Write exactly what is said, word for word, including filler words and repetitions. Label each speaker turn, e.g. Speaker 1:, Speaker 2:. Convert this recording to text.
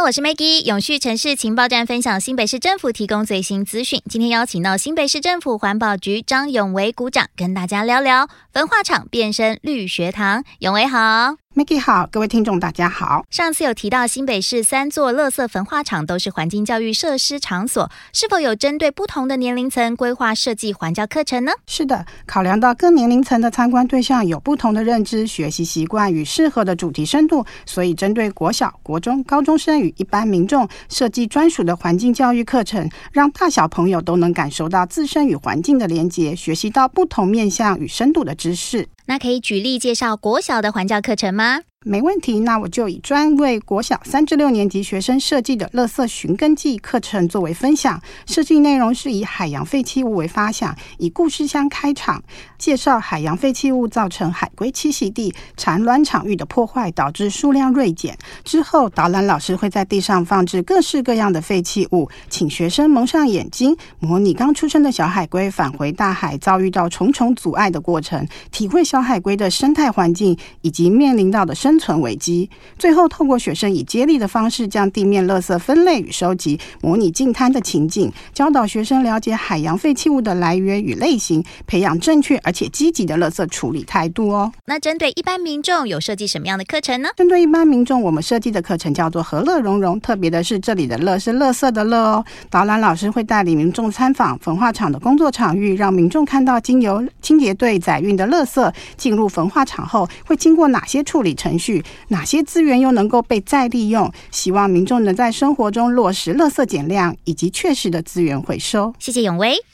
Speaker 1: 我是 Maggie， 永续城市情报站分享新北市政府提供最新资讯。今天邀请到新北市政府环保局张永维股长跟大家聊聊焚化厂变身绿学堂。永维好。
Speaker 2: Maggie 好，各位听众大家好。
Speaker 1: 上次有提到新北市三座垃圾焚化厂都是环境教育设施场所，是否有针对不同的年龄层规划设计环教课程呢？
Speaker 2: 是的，考量到各年龄层的参观对象有不同的认知、学习习惯与适合的主题深度，所以针对国小、国中、高中生与一般民众设计专属的环境教育课程，让大小朋友都能感受到自身与环境的连结，学习到不同面向与深度的知识。
Speaker 1: 那可以举例介绍国小的环教课程吗？
Speaker 2: 没问题，那我就以专为国小三至六年级学生设计的垃圾寻根记课程作为分享。设计内容是以海洋废弃物为发想，以故事箱开场，介绍海洋废弃物造成海龟栖息地、产卵场域的破坏，导致数量锐减。之后，导览老师会在地上放置各式各样的废弃物，请学生蒙上眼睛，模拟刚出生的小海龟返回大海，遭遇到重重阻碍的过程，体会小海龟的生态环境以及面临到的生存危机。最后透过学生以接力的方式将地面垃圾分类与收集，模拟净滩的情景，教导学生了解海洋废弃物的来源与类型，培养正确而且积极的垃圾处理态度哦。
Speaker 1: 那针对一般民众有设计什么样的课程呢？
Speaker 2: 针对一般民众，我们设计的课程叫做和乐融融，特别的是这里的乐是垃圾的乐哦。导览老师会带领民众参访焚化厂的工作场域，让民众看到经由清洁队载运的垃圾进入焚化厂后会经过哪些处理程序，哪些资源又能够被再利用，希望民众能在生活中落实垃圾减量以及确实的资源回收。
Speaker 1: 谢谢永维。